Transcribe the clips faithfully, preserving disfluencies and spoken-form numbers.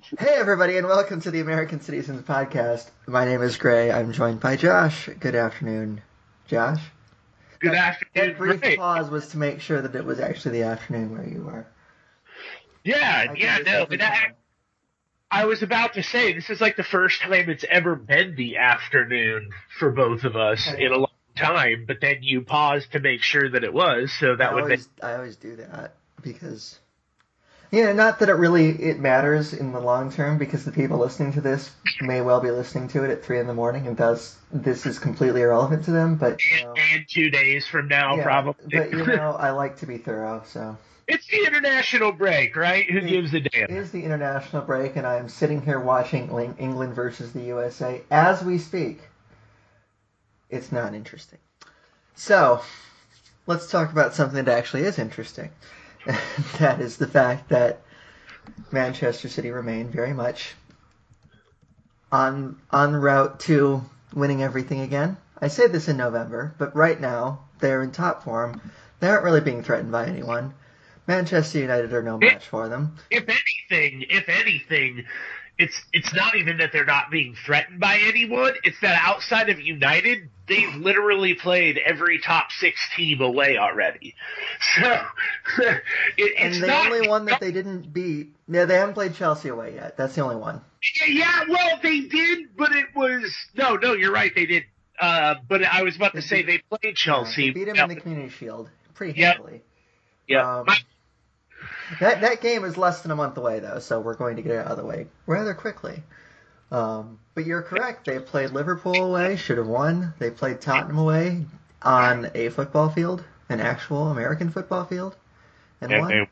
Hey, everybody, and welcome to the American Citizens Podcast. My name is Gray. I'm joined by Josh. Good afternoon, Josh. Good That, that afternoon, brief Gray. pause was to make sure that it was actually the afternoon where you were. Yeah, I do yeah, this no, every and I, time. I was about to say this is like the first time it's ever been the afternoon for both of us I in a know. long time. But then you paused to make sure that it was, so I that would make always, I always do that because, yeah, not that it really it matters in the long term because the people listening to this may well be listening to it at three in the morning, and thus this is completely irrelevant to them. But you know, and two days from now yeah, probably. but you know, I like to be thorough, so. It's the international break, right? Who It gives a damn? is the international break, and I am sitting here watching England versus the U S A as we speak. It's not interesting. So, let's talk about something that actually is interesting. That is the fact that Manchester City remain very much on on route to winning everything again. I say this in November, but right now they're in top form. They aren't really being threatened by anyone. Manchester United are no If, match for them. if anything, if anything, it's it's not even that they're not being threatened by anyone. It's that outside of United, they've literally played every top six team away already. So it, And it's the not. only one that they didn't beat, yeah, they haven't played Chelsea away yet. That's the only one. Yeah, well, they did, but it was no, no. You're right, they did. Uh, but I was about They to say beat, they played yeah, they Chelsea. beat him in Yep, the Community Shield pretty yep, handily. yep. My, Um, that that game is less than a month away though, so we're going to get it out of the way rather quickly. Um, but you're correct. They played Liverpool away, should have won. They played Tottenham away on a football field, an actual American football field, and and won. they,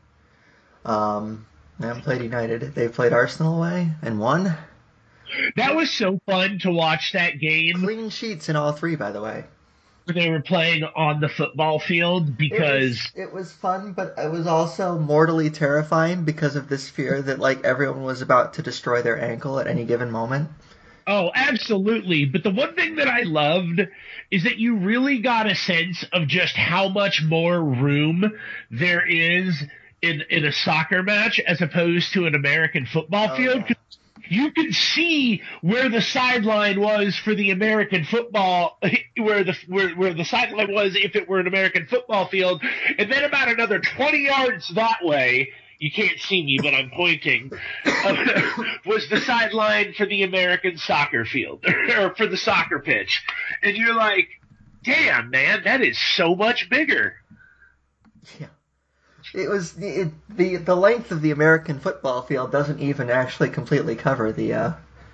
Um, they haven't played United. They played Arsenal away and won. that was so fun to watch that game Clean sheets in all three, by the way. where they were playing on the football field It was because it was fun, but it was also mortally terrifying because of this fear that like everyone was about to destroy their ankle at any given moment. oh, absolutely. But the one thing that I loved is that you really got a sense of just how much more room there is in in a soccer match as opposed to an American football Oh field. yeah, You could see where the sideline was for the American football, where the where, where the sideline was if it were an American football field, and then about another twenty yards that way. You can't see me, but I'm pointing. Uh, was the sideline for the American soccer field or for the soccer pitch, and you're like, "Damn, man, that is so much bigger." yeah. It was it, the the length of the American football field doesn't even actually completely cover the uh,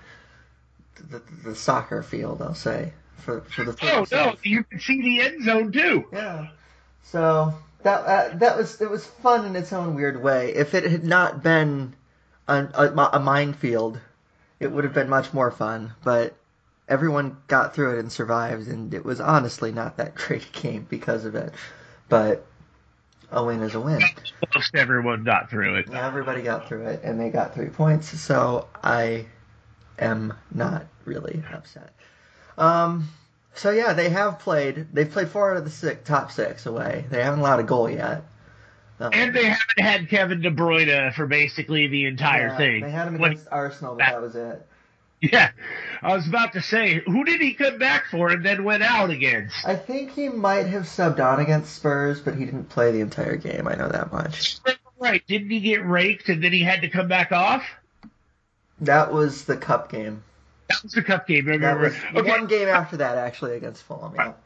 the, the soccer field. I'll say for for the field Oh no, itself. you can see the end zone too. Yeah. So that uh, that was it was fun in its own weird way. If it had not been a, a, a minefield, it would have been much more fun. But everyone got through it and survived, and it was honestly not that great a game because of it. But a win is a win. Most everyone got through it. Yeah, everybody got through it, and they got three points. So I am not really upset. Um, so yeah, they have played. They've played four out of the six, top six away. They haven't allowed a goal yet. Um, And they haven't had Kevin De Bruyne for basically the entire yeah, thing. they had him When- against Arsenal, but that was it. yeah, I was about to say, who did he come back for and then went out against? I think he might have subbed on against Spurs, but he didn't play the entire game. I know that much. Right, didn't he get raked and then he had to come back off? That was the cup game. That was the cup game, I That remember. was Okay, one game after that, actually, against Fulham. Yeah.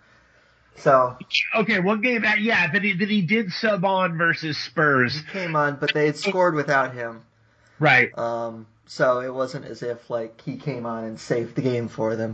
So okay, one game, that, yeah, then he, then he did sub on versus Spurs. he came on, but they had scored without him. Right. Um, so it wasn't as if like he came on and saved the game for them.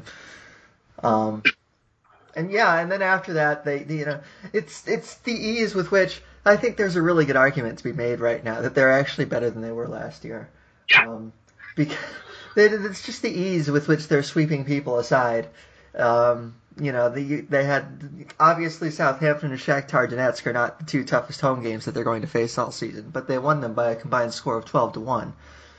Um, and yeah, and then after that, they, you know, it's it's the ease with which I think there's a really good argument to be made right now that they're actually better than they were last year. Yeah. Um, because they, it's just the ease with which they're sweeping people aside. Um, you know, the, they had obviously Southampton and Shakhtar Donetsk are not the two toughest home games that they're going to face all season, but they won them by a combined score of twelve to one.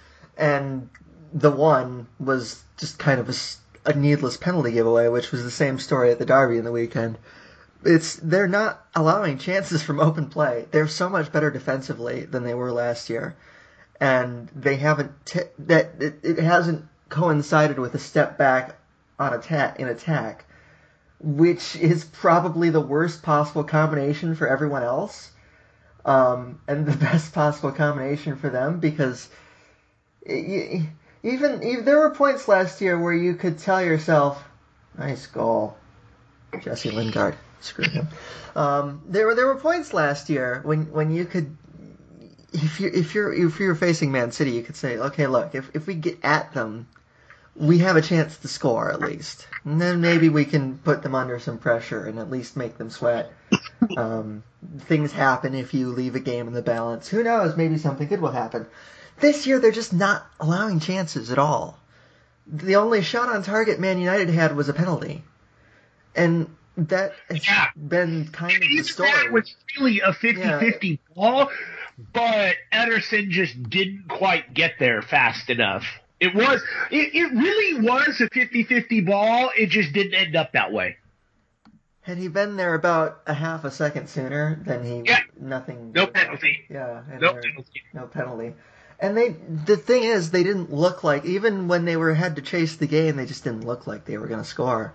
And the one was just kind of a, a needless penalty giveaway, which was the same story at the Derby in the weekend. It's they're not allowing chances from open play. They're so much better defensively than they were last year, and they haven't t- that it, it hasn't coincided with a step back on attack in attack, which is probably the worst possible combination for everyone else, um, and the best possible combination for them, because it, even, even there were points last year where you could tell yourself, nice goal, Jesse Lingard, screw him. Um, there were there were points last year when, when you could, if you if you're if you're facing Man City, you could say, okay, look, if if we get at them, we have a chance to score at least, and then maybe we can put them under some pressure and at least make them sweat. Um, things happen if you leave a game in the balance. Who knows? Maybe something good will happen. This year, they're just not allowing chances at all. The only shot on target Man United had was a penalty, and that has yeah. been kind of the story. That was really a fifty-fifty yeah. ball, but Ederson just didn't quite get there fast enough. It was, it, it really was a fifty-fifty ball. It just didn't end up that way. Had he been there about a half a second sooner, then he yeah. nothing. No penalty. Yeah, no penalty. No penalty. And they, the thing is, they didn't look like, even when they were had to chase the game, they just didn't look like they were going to score.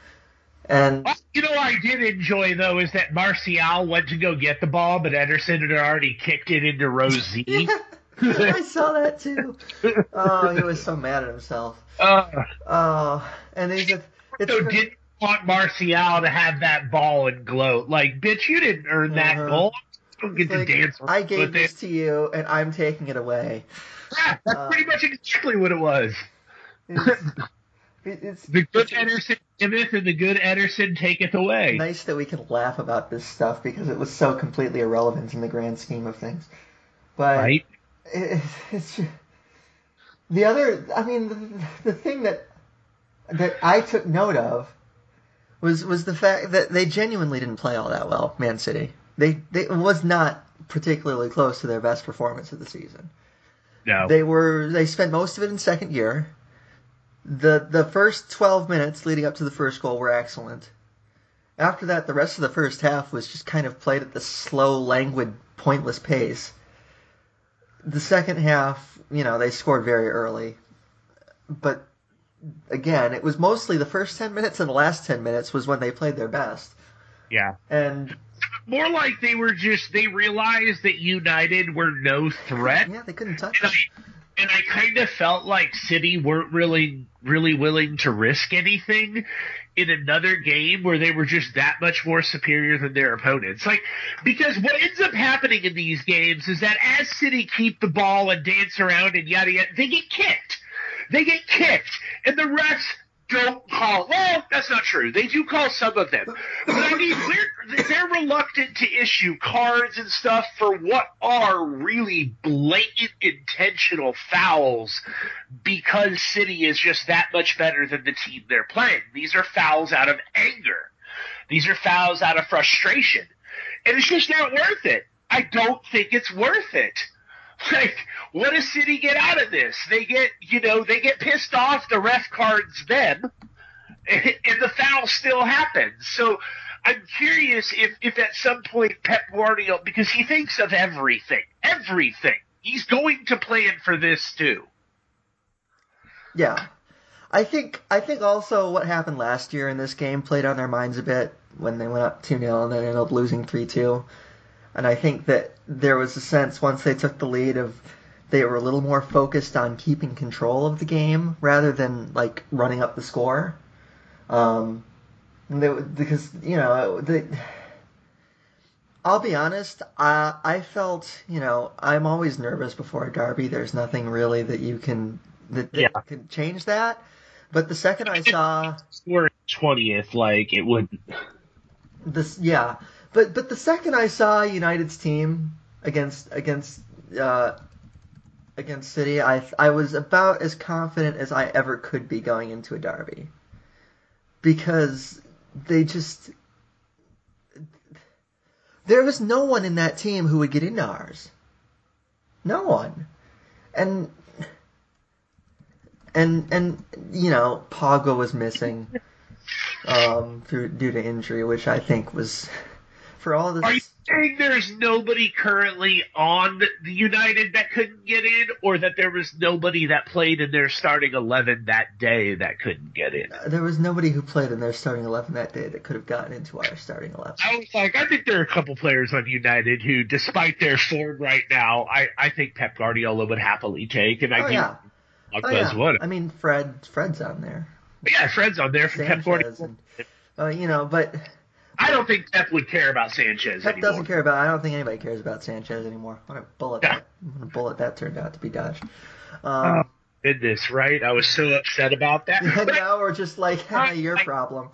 And you know, what I did enjoy though is that Martial went to go get the ball, but Ederson had already kicked it into row Z. yeah, I saw that too. Oh, he was so mad at himself. Uh, oh, and he's a. It's so didn't want Martial to have that ball and gloat. Like, bitch, you didn't earn that uh-huh. goal. Don't get like, to dance. I gave this it. to you, and I'm taking it away. Yeah, that's uh, pretty much exactly what it was. It's, it's, the good it's, Ederson giveth, and the good Ederson taketh away. Nice that we can laugh about this stuff because it was so completely irrelevant in the grand scheme of things. But right? It, it's just, the other. I mean, the, the thing that that I took note of was was the fact that they genuinely didn't play all that well. Man City. They, they it was not particularly close to their best performance of the season. No. They were they spent most of it in second gear. The the first twelve minutes leading up to the first goal were excellent. After that, the rest of the first half was just kind of played at the slow, languid, pointless pace. The second half, you know, they scored very early. But again, it was mostly the first ten minutes and the last ten minutes was when they played their best. Yeah. And more like they were just, they realized that United were no threat. Yeah, they couldn't touch and it. I, and I kind of felt like City weren't really, really willing to risk anything in another game where they were just that much more superior than their opponents. Like, because what ends up happening in these games is that as City keep the ball and dance around and yada yada, they get kicked. They get kicked. And the refs don't call. Well, that's not true. They do call some of them. But I mean, they're, they're reluctant to issue cards and stuff for what are really blatant intentional fouls because City is just that much better than the team they're playing. These are fouls out of anger. These are fouls out of frustration. And it's just not worth it. I don't think it's worth it. Like, what does City get out of this? They get, you know, they get pissed off, the ref cards them, and, and the foul still happens. So I'm curious if, if at some point Pep Guardiola, because he thinks of everything, everything. He's going to plan for this too. Yeah. I think I think also what happened last year in this game played on their minds a bit when they went up two nil and then ended up losing three two. And I think that there was a sense once they took the lead of they were a little more focused on keeping control of the game rather than like running up the score. Um, they, because you know, they, I'll be honest, I I felt you know I'm always nervous before a derby. There's nothing really that you can that, that Yeah. can change that. But the second I saw We're twentieth, like it wouldn't. this, yeah. But but the second I saw United's team against against uh, against City, I I was about as confident as I ever could be going into a derby, because they just there was no one in that team who would get into ours. No one, and and and you know Pogba was missing um, through due to injury, which I think was. For all this, Are you saying there's nobody currently on the United that couldn't get in, or that there was nobody that played in their starting eleven that day that couldn't get in? There was nobody who played in their starting eleven that day that could have gotten into our starting eleven. I was like, I think there are a couple players on United who, despite their form right now, I, I think Pep Guardiola would happily take, and I oh, do. Yeah. Oh, yeah. Would. I mean, Fred, Fred's on there. Yeah, Fred's on there for Pep Guardiola. And, uh, you know, but I don't think Pep would care about Sanchez Pep anymore. doesn't care about. I don't think anybody cares about Sanchez anymore. What a bullet! Yeah. That, what a bullet that turned out to be dodged. Oh, Um, goodness, right? I was so upset about that. and But now we're just like, I- your I- problem.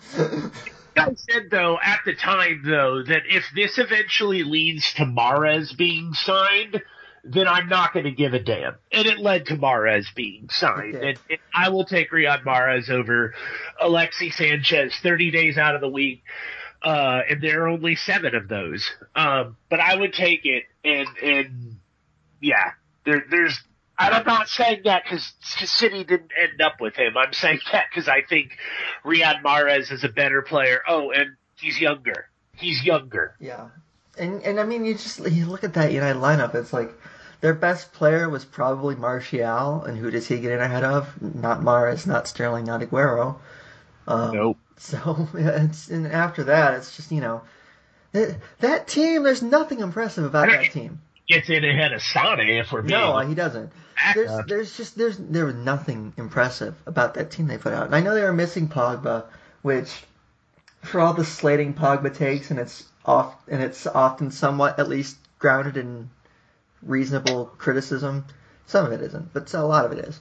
I said, though, at the time, though, that if this eventually leads to Mahrez being signed, then I'm not going to give a damn. And it led to Mahrez being signed. It And, did. and I will take Riyad Mahrez over Alexis Sanchez thirty days out of the week. Uh, and there are only seven of those. Um, but I would take it. And, and yeah, there, there's – I'm not saying that because City didn't end up with him. I'm saying that because I think Riyad Mahrez is a better player. Oh, and he's younger. He's younger. Yeah, and and I mean, you just you look at that United lineup. It's like their best player was probably Martial, and who does he get in ahead of? Not Mahrez, not Sterling, not Aguero. Um, Nope. So yeah, it's and after that, it's just you know that, that team. There's nothing impressive about that team. Gets in ahead of Sane if we're being No, he doesn't. There's backup. there's just there's there was nothing impressive about that team they put out. And I know they were missing Pogba, which for all the slating Pogba takes, and it's off and it's often somewhat at least grounded in reasonable criticism. Some of it isn't, but a lot of it is.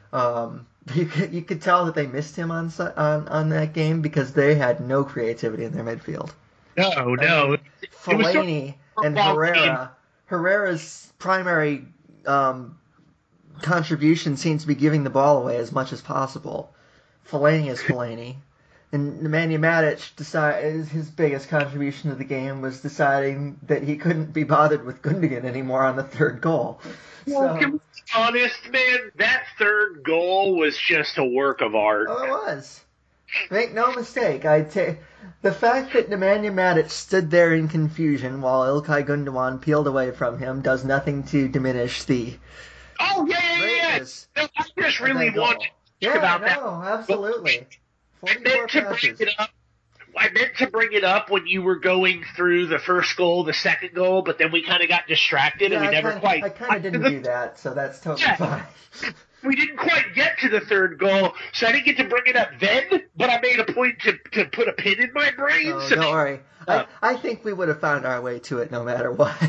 Um, you could you could tell that they missed him on su- on on that game because they had no creativity in their midfield. No, no. It was sort Fellaini of and about Herrera. Herrera's primary um, contribution seems to be giving the ball away as much as possible. Fellaini is Fellaini. And Nemanja Matic decide, his biggest contribution to the game was deciding that he couldn't be bothered with Gundogan anymore on the third goal. Well, So, can we be honest, man? That third goal was just a work of art. oh, it was. Make no mistake, I take the fact that Nemanja Matic stood there in confusion while Ilkay Gundogan peeled away from him does nothing to diminish the Oh, yeah, yeah, yeah. greatness No, I just of really that goal. want to talk Yeah, about that. no, absolutely. I forty-four meant to bring passes. it up. I meant to bring it up when you were going through the first goal, the second goal, but then we kind of got distracted Yeah, and we I never kinda, quite. I kind of didn't do that, so that's totally Yeah. fine. We didn't quite get to the third goal, so I didn't get to bring it up then. But I made a point to to put a pin in my brain. Oh, so don't worry. Uh, I, I think we would have found our way to it no matter what.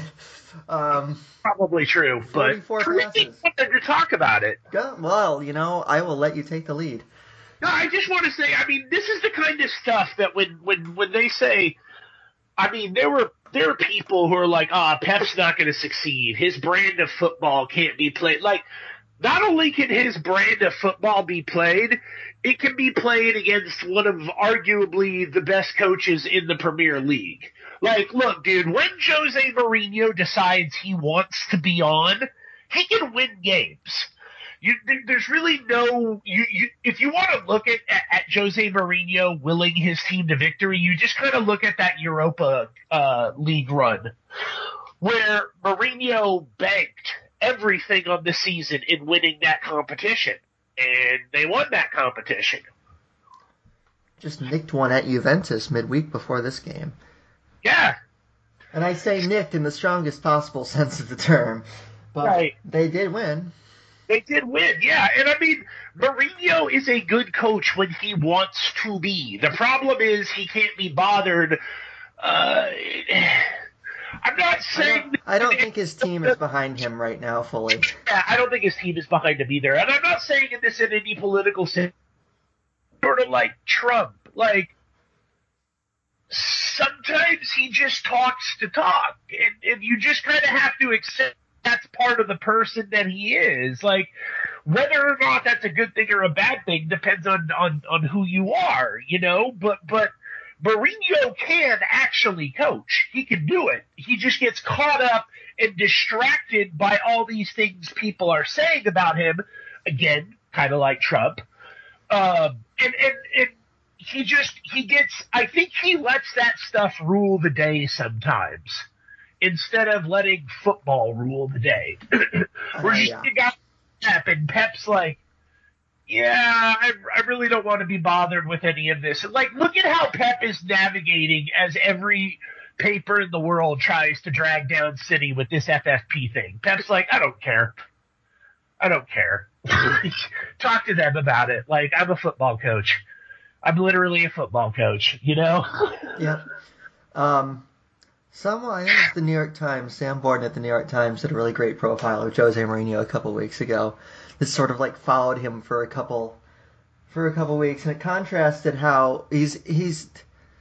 Um, probably true, but forty-four I really passes. wanted to talk about it. go, well, you know, I will let you take the lead. No, I just want to say, I mean, this is the kind of stuff that when when when they say, I mean, there were there are people who are like, ah, Pep's not going to succeed. His brand of football can't be played. Like, not only can his brand of football be played, it can be played against one of arguably the best coaches in the Premier League. Like, look, dude, when Jose Mourinho decides he wants to be on, he can win games. You, there, there's really no you, you if you want to look at, at, at Jose Mourinho willing his team to victory, you just kind of look at that Europa uh, League run where Mourinho banked everything on the season in winning that competition, and they won that competition. Just nicked one at Juventus midweek before this game. Yeah, And I say nicked in the strongest possible sense of the term. But Right. they did win. they did win. Yeah, and I mean, Mourinho is a good coach when he wants to be. The problem is he can't be bothered. Uh, I'm not I saying. don't, I don't think his team is behind him right now fully. Yeah, I don't think his team is behind him either. And I'm not saying in this in any political sense. Sort of like Trump. Like, sometimes he just talks to talk. And, and you just kind of have to accept that's part of the person that he is. Like, whether or not that's a good thing or a bad thing depends on, on, on who you are, you know? But, but Mourinho can actually coach. He can do it. He just gets caught up and distracted by all these things people are saying about him. Again, kind of like Trump. Um, and, and, and he just, he gets, I think he lets that stuff rule the day sometimes. instead of letting football rule the day. We're Uh, just yeah. you got Pep, and Pep's like, yeah, I, I really don't want to be bothered with any of this. And like, look at how Pep is navigating as every paper in the world tries to drag down City with this F F P thing. Pep's like, I don't care. I don't care. Talk to them about it. Like, I'm a football coach. I'm literally a football coach, you know? Yep. Um, someone, I think it was the New York Times, Sam Borden at the New York Times did a really great profile of Jose Mourinho a couple weeks ago. This sort of like followed him for a couple, for a couple weeks, and it contrasted how he's he's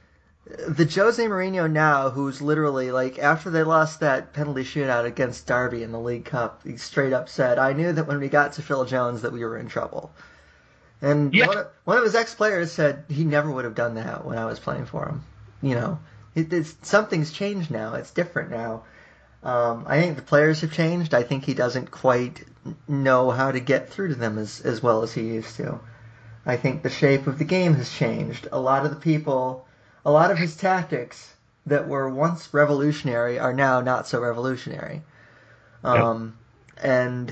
the Jose Mourinho now, who's literally like after they lost that penalty shootout against Derby in the League Cup, he straight up said, "I knew that when we got to Phil Jones that we were in trouble." And Yeah. one, of, one of his ex-players said he never would have done that when I was playing for him. You know, it, it's, something's changed now. It's different now. Um, I think the players have changed. I think he doesn't quite know how to get through to them as, as well as he used to. I think the shape of the game has changed. A lot of the people, a lot of his tactics that were once revolutionary are now not so revolutionary. Um, yep. And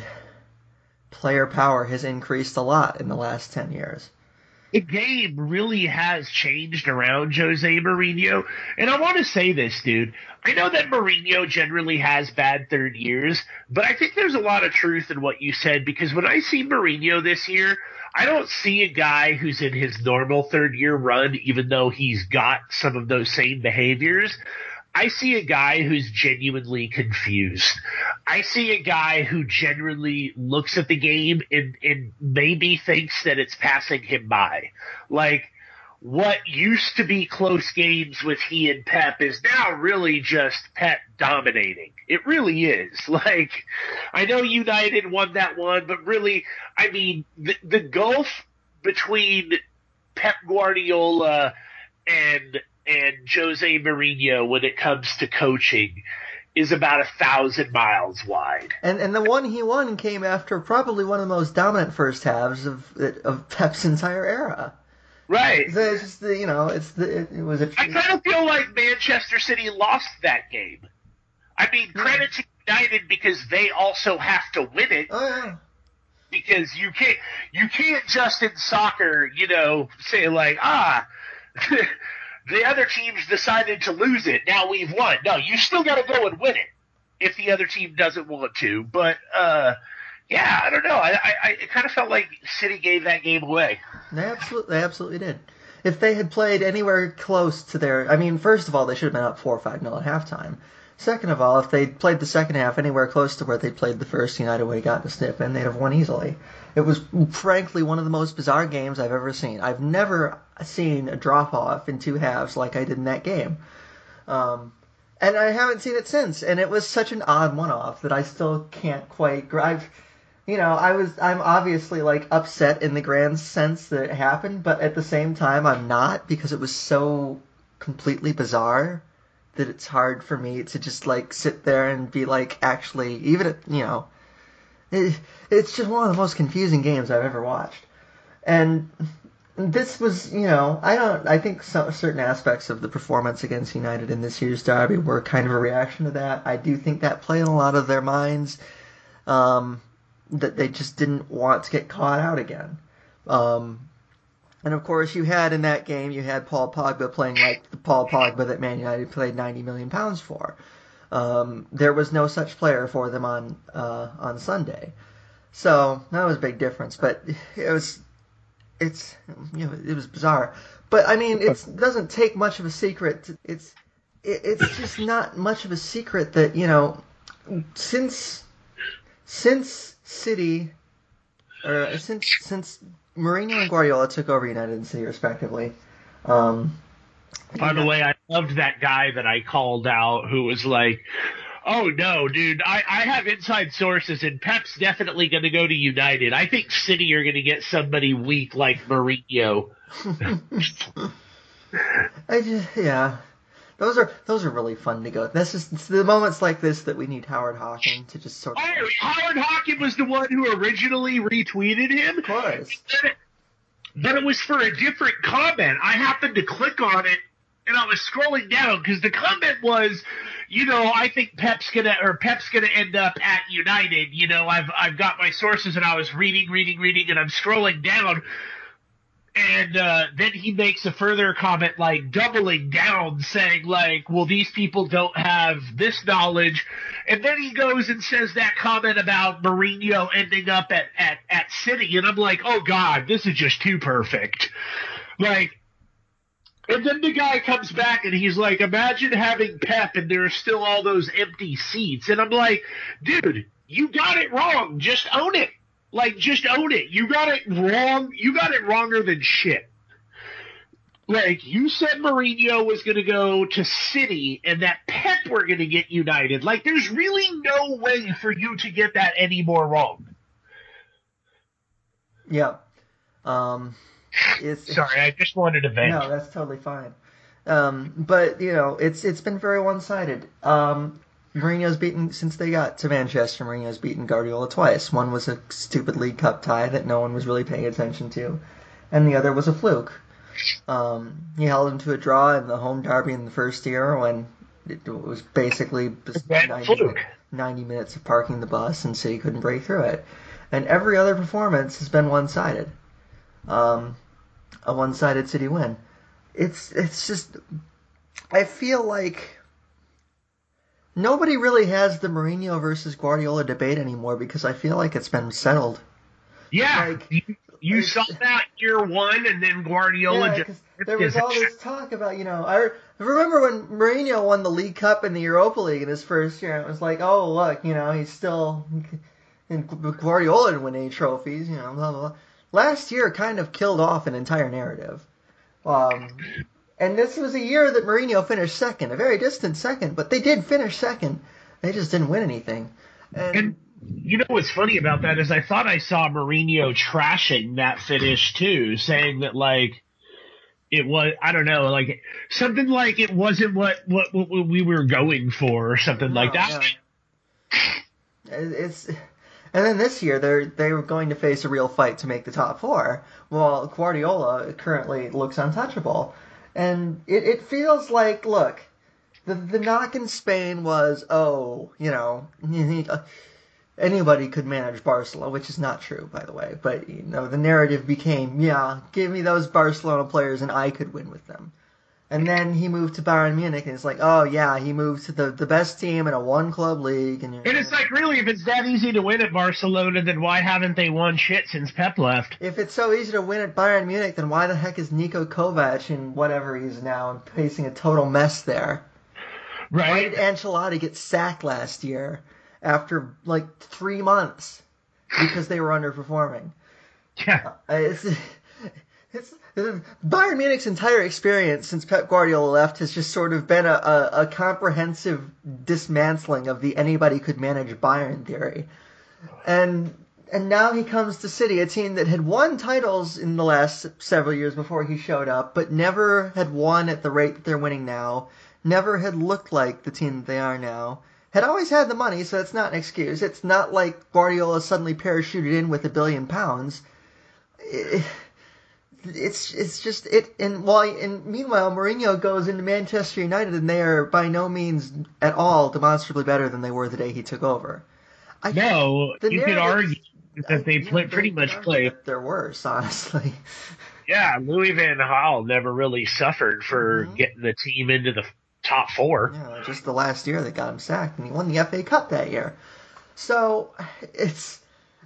player power has increased a lot in the last ten years. The game really has changed around Jose Mourinho. And I want to say this, dude. I know that Mourinho generally has bad third years, but I think there's a lot of truth in what you said, because when I see Mourinho this year, I don't see a guy who's in his normal third year run, even though he's got some of those same behaviors. I see a guy who's genuinely confused. I see a guy who genuinely looks at the game and, and maybe thinks that it's passing him by. Like, what used to be close games with he and Pep is now really just Pep dominating. It really is. Like, I know United won that one, but really, I mean, the, the gulf between Pep Guardiola and and Jose Mourinho when it comes to coaching is about a thousand miles wide. And and the one he won came after probably one of the most dominant first halves of of Pep's entire era. Right. So it's just the, you know, it's the it, it was a. I kind of feel like Manchester City lost that game. I mean, credit to United because they also have to win it. Oh yeah. Because you can't you can't just in soccer, you know, say like, ah. The other team's decided to lose it. Now we've won. No, you still got to go and win it if the other team doesn't want to. But, uh, yeah, I don't know. I, I, I it kind of felt like City gave that game away. They absolutely, they absolutely did. If they had played anywhere close to their, I mean, first of all, they should have been up four or five nil at halftime. Second of all, if they'd played the second half anywhere close to where they played the first, United would have gotten a sniff in. They'd have won easily. It was, frankly, one of the most bizarre games I've ever seen. I've never seen a drop-off in two halves like I did in that game. Um, and I haven't seen it since. And it was such an odd one-off that I still can't quite... I've, you know, I was, I'm obviously, like, upset in the grand sense that it happened, but at the same time, I'm not, because it was so completely bizarre that it's hard for me to just, like, sit there and be, like, actually, even if, you know, it, it's just one of the most confusing games I've ever watched. And this was, you know, I don't, I think some, certain aspects of the performance against United in this year's derby were kind of a reaction to that. I do think that played in a lot of their minds, um, that they just didn't want to get caught out again. Um, And, of course, you had in that game, you had Paul Pogba playing like the Paul Pogba that Man United paid ninety million pounds for. Um, there was no such player for them on uh, on Sunday. So that was a big difference. But it was, it's, you know, it was bizarre. But, I mean, it doesn't take much of a secret. To, it's, it, it's just not much of a secret that, you know, since, since City, or since, since, Mourinho and Guardiola took over United and City, respectively. Um, By the way, I loved that guy that I called out who was like, oh, no, dude, I, I have inside sources, and Pep's definitely going to go to United. I think City are going to get somebody weak like Mourinho. I just, yeah. Those are those are really fun to go. This is it's the moments like this that we need Howard Hawking to just sort of. Oh, Howard Hawking was the one who originally retweeted him. Of course. But it was for a different comment. I happened to click on it, and I was scrolling down because the comment was, you know, I think Pep's gonna or Pep's gonna end up at United. You know, I've I've got my sources, and I was reading, reading, reading, and I'm scrolling down, and uh, then he makes a further comment, like doubling down, saying like, well, these people don't have this knowledge, and then he goes and says that comment about Mourinho ending up at at at City, and I'm like, oh God, this is just too perfect, like. And then the guy comes back and he's like, imagine having Pep and there are still all those empty seats. And I'm like, dude, you got it wrong. Just own it. Like, just own it. You got it wrong. You got it wronger than shit. Like, you said Mourinho was going to go to City and that Pep were going to get United. Like, there's really no way for you to get that any more wrong. Yeah. Um... It's, Sorry, I just wanted to vent. No, that's totally fine. Um, but you know, it's it's been very one-sided. Um, Mourinho's beaten since they got to Manchester. Mourinho's beaten Guardiola twice. One was a stupid League Cup tie that no one was really paying attention to, and the other was a fluke. Um, he held him to a draw in the home derby in the first year when it was basically ninety, ninety minutes of parking the bus and City couldn't break through it. And every other performance has been one-sided. Um, a one-sided City win. It's it's just, I feel like nobody really has the Mourinho versus Guardiola debate anymore because I feel like it's been settled. Yeah, like, you, you saw that year one, and then Guardiola yeah, just. There was all this talk about, you know, I remember when Mourinho won the League Cup and the Europa League in his first year. It was like, oh look, you know, he's still, and Guardiola didn't win any trophies, you know, blah blah blah. Last year kind of killed off an entire narrative. Um, and this was a year that Mourinho finished second, a very distant second, but they did finish second. They just didn't win anything. And, and you know what's funny about that is I thought I saw Mourinho trashing that finish too, saying that like it was, I don't know, like something like it wasn't what, what, what we were going for or something no, like that. Yeah. It's... And then this year, they're they were going to face a real fight to make the top four, while Guardiola currently looks untouchable. And it, it feels like, look, the the knock in Spain was, oh, you know, anybody could manage Barcelona, which is not true, by the way. But, you know, the narrative became, yeah, give me those Barcelona players and I could win with them. And then he moved to Bayern Munich, and it's like, oh, yeah, he moved to the, the best team in a one-club league. And, and it's like, really, if it's that easy to win at Barcelona, then why haven't they won shit since Pep left? If it's so easy to win at Bayern Munich, then why the heck is Niko Kovac in whatever he's now and facing a total mess there? Right. Why did Ancelotti get sacked last year after, like, three months because they were underperforming? Yeah. Uh, it's... It's, Bayern Munich's entire experience since Pep Guardiola left has just sort of been a, a, a comprehensive dismantling of the anybody could manage Bayern theory. And and now he comes to City, a team that had won titles in the last several years before he showed up, but never had won at the rate that they're winning now, never had looked like the team that they are now, had always had the money, so it's not an excuse. It's not like Guardiola suddenly parachuted in with a billion pounds. It, It's it's just it and while and meanwhile Mourinho goes into Manchester United and they are by no means at all demonstrably better than they were the day he took over. I, no, you could argue that they play, yeah, pretty much play. They're worse, honestly. Yeah, Louis van Gaal never really suffered for mm-hmm. getting the team into the top four. Yeah, just the last year they got him sacked, and he won the F A Cup that year. So it's.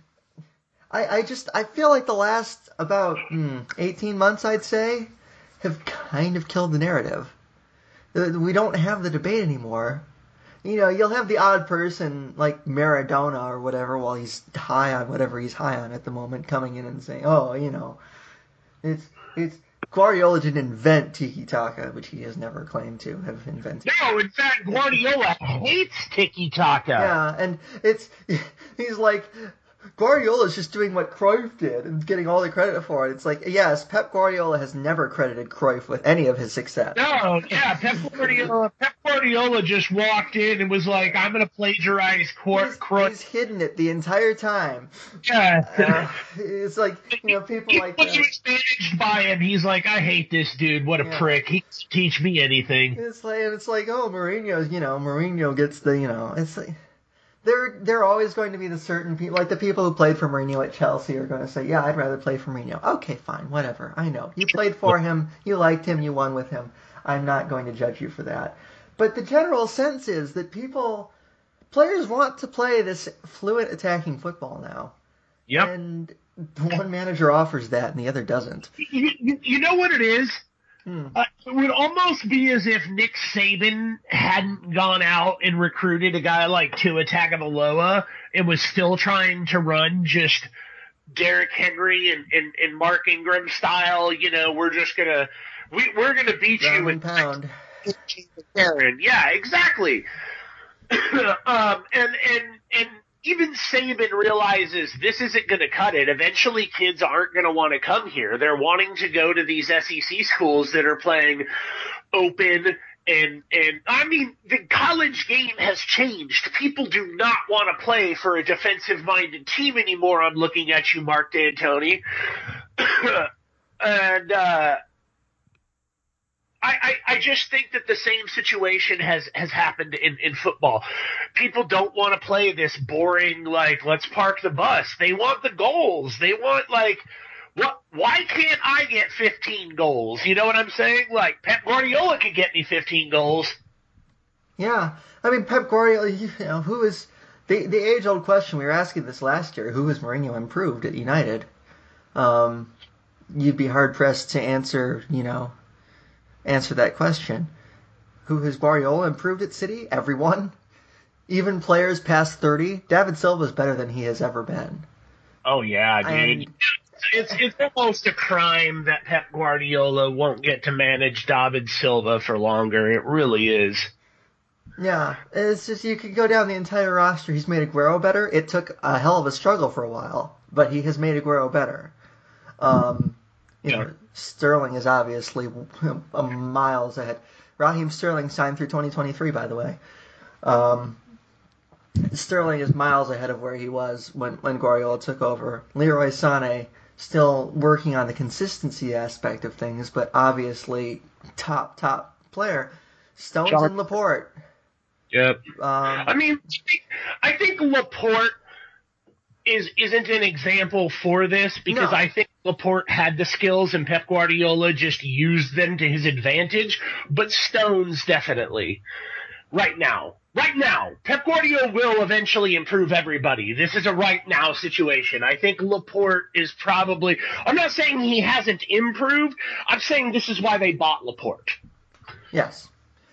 I, I just I feel like the last about mm, eighteen months, I'd say, have kind of killed the narrative. We don't have the debate anymore. You know, you'll have the odd person like Maradona or whatever while he's high on whatever he's high on at the moment coming in and saying, oh, you know, it's it's Guardiola didn't invent tiki-taka, which he has never claimed to have invented. No, in fact, Guardiola hates tiki-taka. Yeah, and it's he's like, Guardiola's just doing what Cruyff did and getting all the credit for it. It's like, yes, Pep Guardiola has never credited Cruyff with any of his success. No, yeah, Pep Guardiola. Pep Guardiola just walked in and was like, "I'm going to plagiarize Cruyff." Cruyff. He's hidden it the entire time. Yeah, uh, it's like, you know, people he like was that. managed by him. He's like, "I hate this dude. What a Yeah. prick. He can't teach me anything." It's like, it's like, oh, Mourinho, you know, Mourinho gets the, you know, it's like. There, there are always going to be the certain people, like the people who played for Mourinho at Chelsea are going to say, yeah, I'd rather play for Mourinho. Okay, fine, whatever. I know. You played for him, you liked him, you won with him. I'm not going to judge you for that. But the general sense is that people, players want to play this fluid attacking football now. Yep. And one manager offers that and the other doesn't. You, you, you know what it is? Hmm. Uh, it would almost be as if Nick Saban hadn't gone out and recruited a guy like Tua Tagovailoa and was still trying to run just Derrick Henry and, and, and Mark Ingram style. You know, we're just gonna we we're gonna beat Round you and pound. Aaron. Yeah, exactly. um, and and and even Saban realizes this isn't going to cut it. Eventually, kids aren't going to want to come here. They're wanting to go to these S E C schools that are playing open. And, and I mean, the college game has changed. People do not want to play for a defensive-minded team anymore. I'm looking at you, Mark D'Antoni. and, uh, I, I, I just think that the same situation has, has happened in, in football. People don't want to play this boring, like, let's park the bus. They want the goals. They want, like, what? Why can't I get fifteen goals? You know what I'm saying? Like, Pep Guardiola could get me fifteen goals. Yeah. I mean, Pep Guardiola, you know, who is the, the age-old question, we were asking this last year, who has Mourinho improved at United? Um, you'd be hard-pressed to answer, you know, answer that question. Who has Guardiola improved at City? Everyone. Even players past thirty. David Silva is better than he has ever been. Oh, yeah, dude. And, it's it's almost a crime that Pep Guardiola won't get to manage David Silva for longer. It really is. Yeah, it's just you could go down the entire roster. He's made Aguero better. It took a hell of a struggle for a while, but he has made Aguero better. Um, you Yeah. know, Sterling is obviously a miles ahead. Raheem Sterling signed through twenty twenty-three, by the way. Um, Sterling is miles ahead of where he was when, when Guardiola took over. Leroy Sané still working on the consistency aspect of things, but obviously top, top player. Stones John- and Laporte. Yep. Um, I mean, I think Laporte is isn't an example for this because No. I think Laporte had the skills and Pep Guardiola just used them to his advantage. But Stones definitely right now. Right now, Pep Guardiola will eventually improve everybody. This is a right now situation. I think Laporte is probably – I'm not saying he hasn't improved. I'm saying this is why they bought Laporte. Yes.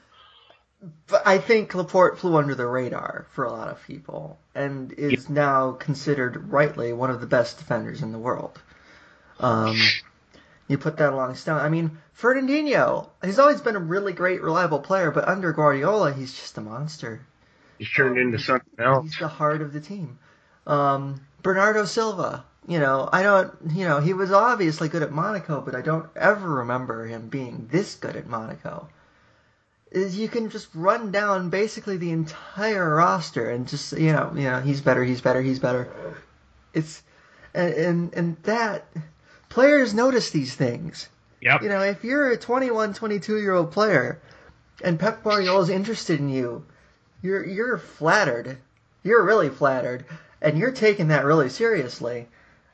But I think Laporte flew under the radar for a lot of people and is now considered rightly one of the best defenders in the world. Um, you put that along Stone. I mean, Fernandinho, he's always been a really great, reliable player, but under Guardiola, he's just a monster. He's turned Um, into something else. He's the heart of the team. Um, Bernardo Silva, you know, I don't, you know, he was obviously good at Monaco, but I don't ever remember him being this good at Monaco. Is you can just run down basically the entire roster and just, you know, you know, he's better, he's better, he's better. It's, and, and, and that, players notice these things. Yep. You know, if you're a twenty-one, twenty-two-year-old player and Pep Guardiola's interested in you, you're you're flattered. You're really flattered, and you're taking that really seriously.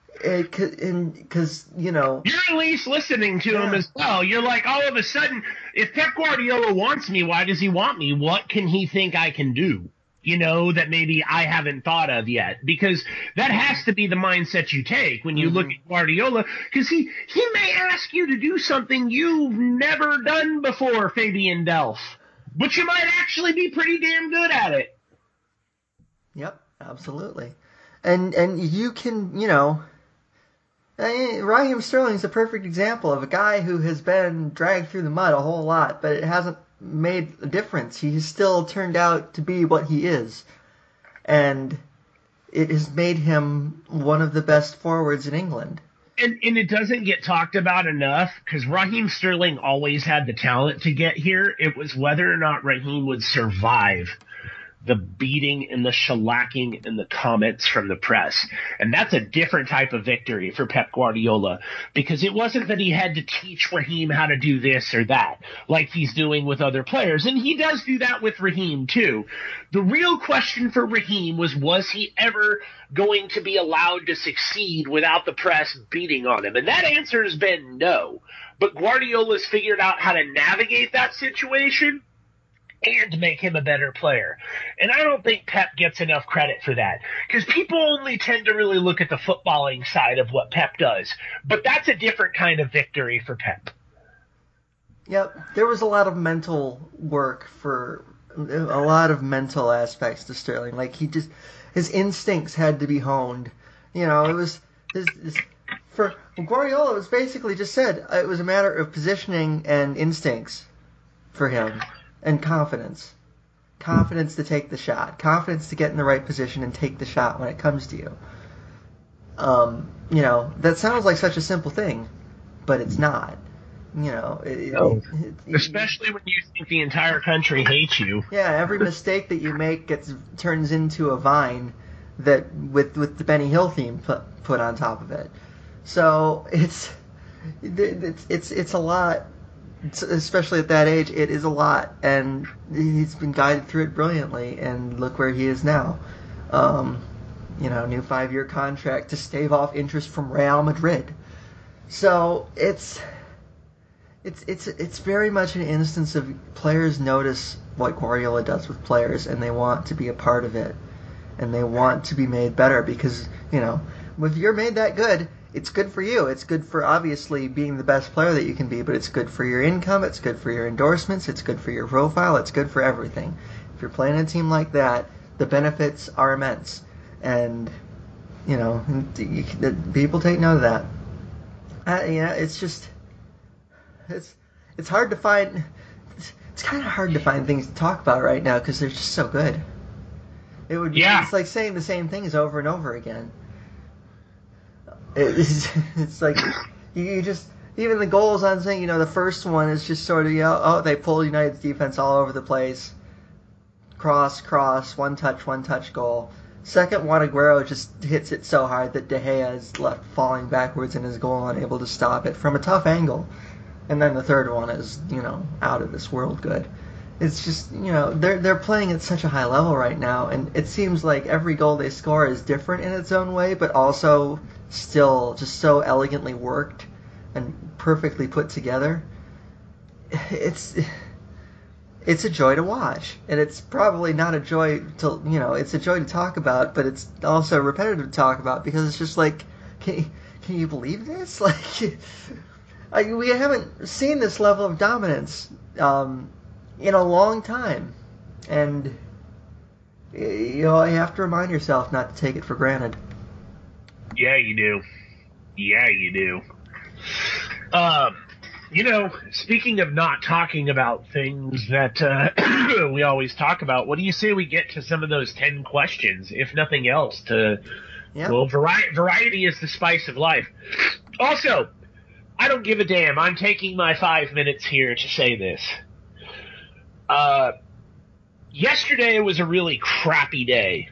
Because, you know... You're at least listening to Yeah. him as well. You're like, all of a sudden, if Pep Guardiola wants me, why does he want me? What can he think I can do? You know, that maybe I haven't thought of yet. Because that has to be the mindset you take when you Mm-hmm. look at Guardiola. Because he, he may ask you to do something you've never done before, Fabian Delph. But you might actually be pretty damn good at it. Yep, absolutely. And and you can, you know... I mean, Raheem Sterling's a perfect example of a guy who has been dragged through the mud a whole lot, but it hasn't made a difference. He's still turned out to be what he is. And it has made him one of the best forwards in England. And, and it doesn't get talked about enough because Raheem Sterling always had the talent to get here. It was whether or not Raheem would survive the beating and the shellacking and the comments from the press. And that's a different type of victory for Pep Guardiola, because it wasn't that he had to teach Raheem how to do this or that like he's doing with other players. And he does do that with Raheem too. The real question for Raheem was, was he ever going to be allowed to succeed without the press beating on him? And that answer has been no. But Guardiola's figured out how to navigate that situation and make him a better player. And I don't think Pep gets enough credit for that, because people only tend to really look at the footballing side of what Pep does. But that's a different kind of victory for Pep. Yep, there was a lot of mental work for a lot of mental aspects to Sterling. Like, he just, his instincts had to be honed. You know, it was, his, his, for Guardiola, it was basically just said, it was a matter of positioning and instincts for him. And confidence. Confidence to take the shot. Confidence to get in the right position and take the shot when it comes to you. Um, you know, that sounds like such a simple thing, but it's not. You know, it, no. it, it, especially when you think the entire country hates you. Yeah, every mistake that you make gets turns into a vine that with with the Benny Hill theme put put on top of it. So it's it's it's it's a lot. Especially at that age, it is a lot, and he's been guided through it brilliantly, and look where he is now. Um, you know, new five-year contract to stave off interest from Real Madrid. So it's it's it's it's very much an instance of players notice what Guardiola does with players, and they want to be a part of it, and they want to be made better because, you know, if you're made that good, it's good for you. It's good for, obviously, being the best player that you can be, but it's good for your income, it's good for your endorsements, it's good for your profile, it's good for everything. If you're playing a team like that, the benefits are immense. And, you know, you, people take note of that. Uh, yeah, it's just, it's it's hard to find, it's, it's kind of hard to find things to talk about right now because they're just so good. It would be, yeah. It's like saying the same things over and over again. It's, it's like you, you just even the goals on saying, you know, the first one is just sort of, you know, oh, they pull United's defense all over the place, cross cross one touch one touch goal. Second one, Aguero just hits it so hard that De Gea is left falling backwards in his goal, unable to stop it from a tough angle. And then the third one is, you know, out of this world good. It's just, you know, they're they're playing at such a high level right now, and it seems like every goal they score is different in its own way, but also still just so elegantly worked and perfectly put together. It's it's a joy to watch, and it's probably not a joy to, you know, it's a joy to talk about, but it's also repetitive to talk about because it's just like, can can you believe this? Like, I, we haven't seen this level of dominance um, in a long time, and you know, you have to remind yourself not to take it for granted. Yeah, you do. Yeah, you do. Um, you know, speaking of not talking about things that uh, we always talk about, what do you say we get to some of those ten questions, if nothing else, to, yep. well, vari- variety is the spice of life. Also, I don't give a damn. I'm taking my five minutes here to say this. Uh, yesterday was a really crappy day.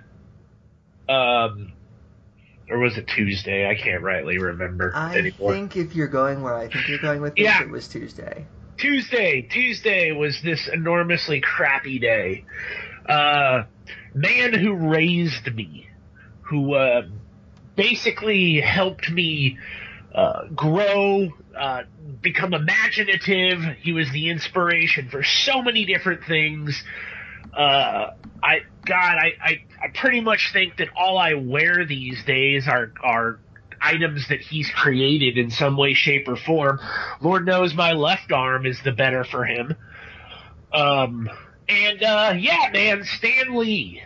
Um... Or was it Tuesday? I can't rightly remember I anymore. think if you're going where I think you're going with this, yeah. It was Tuesday. Tuesday. Tuesday was this enormously crappy day. Uh, man who raised me, who uh, basically helped me uh, grow, uh, become imaginative. He was the inspiration for so many different things. Uh, I, God, I, I, I pretty much think that all I wear these days are, are items that he's created in some way, shape, or form. Lord knows my left arm is the better for him. Um, and, uh, yeah, man, Stan Lee.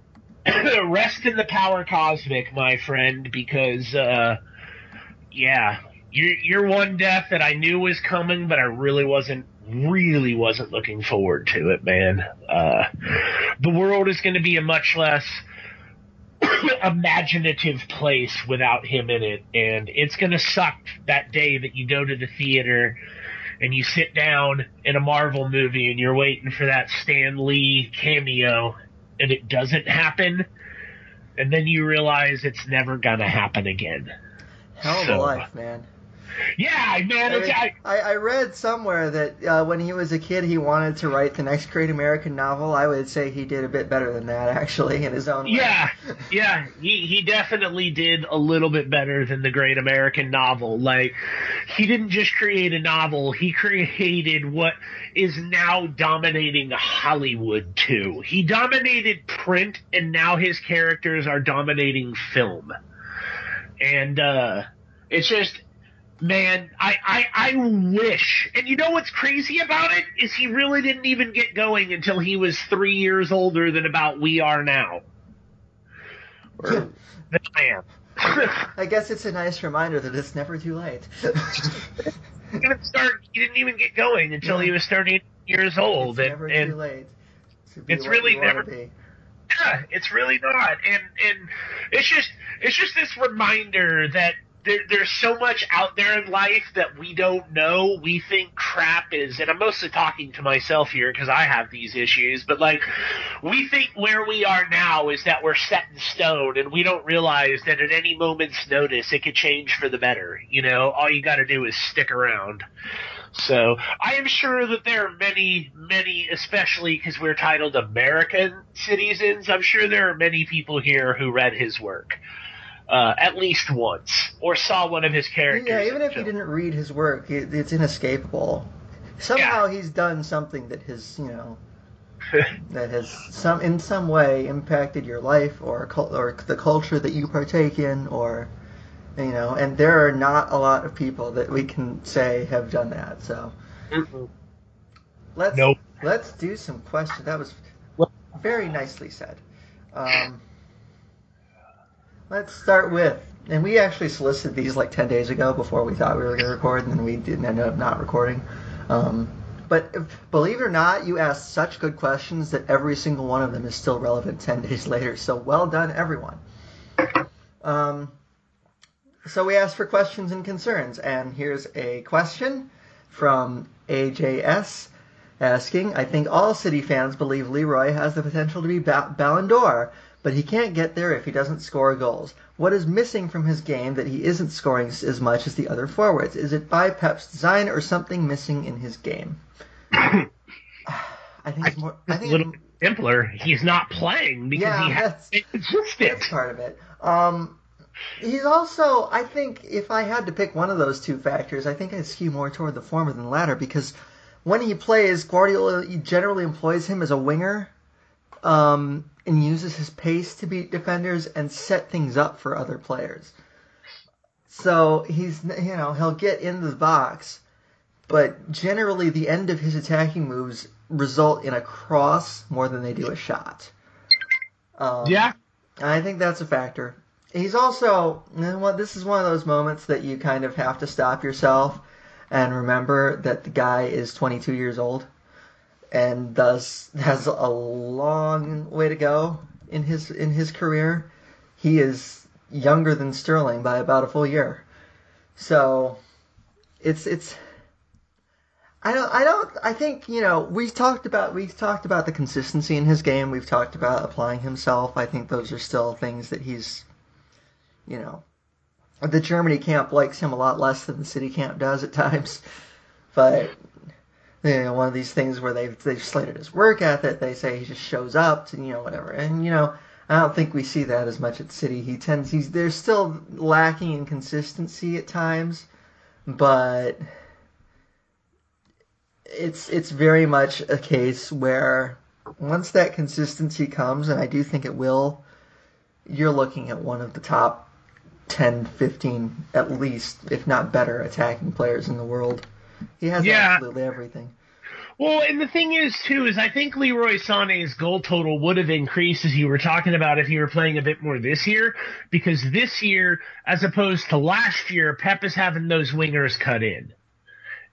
Rest in the power cosmic, my friend, because, uh, yeah, you're, you're one death that I knew was coming, but I really wasn't really wasn't looking forward to it, man. Uh, the world is going to be a much less imaginative place without him in it, and it's going to suck that day that you go to the theater and you sit down in a Marvel movie and you're waiting for that Stan Lee cameo and it doesn't happen, and then you realize it's never going to happen again. Hell of so, a life, man. Yeah, man. I, It's, mean, I, I, I read somewhere that uh, when he was a kid, he wanted to write the next great American novel. I would say he did a bit better than that, actually, in his own way. Yeah, yeah. He, he definitely did a little bit better than the great American novel. Like, he didn't just create a novel. He created what is now dominating Hollywood, too. He dominated print, and now his characters are dominating film. And uh, it's just... Man, I, I, I wish, and you know what's crazy about it is he really didn't even get going until he was three years older than about we are now. Or than I am. I guess it's a nice reminder that it's never too late. he didn't start. He didn't even get going until yeah. he was thirty years old. It's and, never and too late. To be it's what really you never. Be. Yeah, it's really not, and and it's just it's just this reminder that. There, there's so much out there in life that we don't know. We think crap is, and I'm mostly talking to myself here because I have these issues, but like, we think where we are now is that we're set in stone, and we don't realize that at any moment's notice it could change for the better. You know, all you got to do is stick around. So I am sure that there are many, many, especially because we're titled American citizens, I'm sure there are many people here who read his work. Uh, at least once, or saw one of his characters. Yeah, even if film. you didn't read his work, it, it's inescapable. Somehow yeah. he's done something that has, you know, that has some in some way impacted your life or or the culture that you partake in, or you know. And there are not a lot of people that we can say have done that. So Mm-mm. let's nope. let's do some questions. That was very nicely said. Um, Let's start with, and we actually solicited these like ten days ago before we thought we were going to record, and then we didn't end up not recording. Um, but if, believe it or not, you asked such good questions that every single one of them is still relevant ten days later. So well done, everyone. Um, so we asked for questions and concerns, and here's a question from A J S asking, I think all City fans believe Leroy has the potential to be ba- Ballon d'Or, but he can't get there if he doesn't score goals. What is missing from his game that he isn't scoring as much as the other forwards? Is it by Pep's design or something missing in his game? I think it's more. I think a little simpler. He's not playing because yeah, he has to consistent. That's part of it. Um, he's also, I think, if I had to pick one of those two factors, I think I'd skew more toward the former than the latter, because when he plays, Guardiola generally employs him as a winger. Um, and uses his pace to beat defenders and set things up for other players. So he's, you know, he'll get into the box, but generally the end of his attacking moves result in a cross more than they do a shot. Um, yeah. I think that's a factor. He's also, you know what, this is one of those moments that you kind of have to stop yourself and remember that the guy is twenty-two years old. And thus has a long way to go in his in his career. He is younger than Sterling by about a full year. So it's it's I don't I don't I think, you know, we talked about we talked about the consistency in his game. We've talked about applying himself. I think those are still things that he's, you know, the Germany camp likes him a lot less than the City camp does at times. But you know, one of these things where they've they've slated his work ethic. They say he just shows up to, you know, whatever. And you know, I don't think we see that as much at City. He tends he's they're still lacking in consistency at times, but it's it's very much a case where once that consistency comes, and I do think it will, you're looking at one of the top ten, fifteen at least, if not better, attacking players in the world. He has yeah. absolutely everything. Well, and the thing is, too, is I think Leroy Sané's goal total would have increased, as you were talking about, if he were playing a bit more this year, because this year, as opposed to last year, Pep is having those wingers cut in.